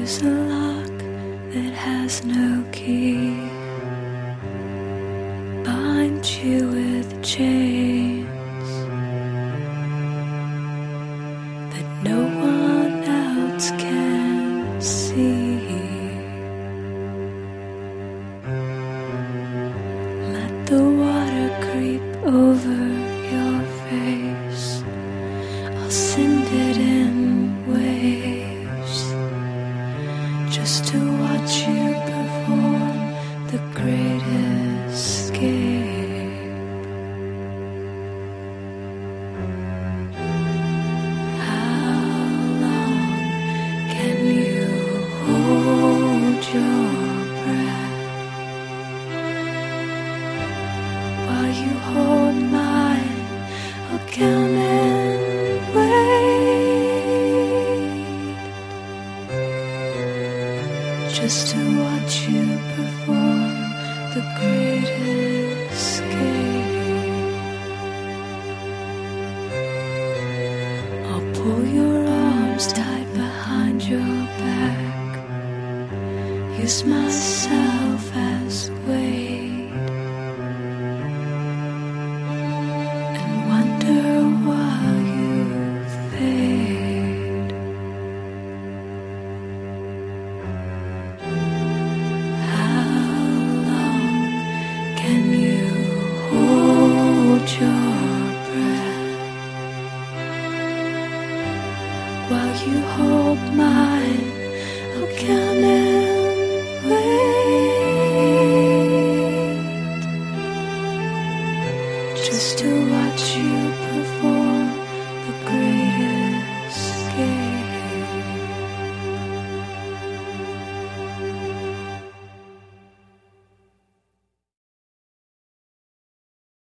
Use a lock that has no key. Bind you with chains that no one else can see. Let the water creep over your face. I'll send it in waves just to watch you perform the great escape. How long can you hold your breath while you hold mine? I'll count and wait just to watch you perform the great escape. I'll pull your arms tight behind your back, use myself as weight, and wonder while you fade. How long can you hold your breath while you hold mine? I'll count it.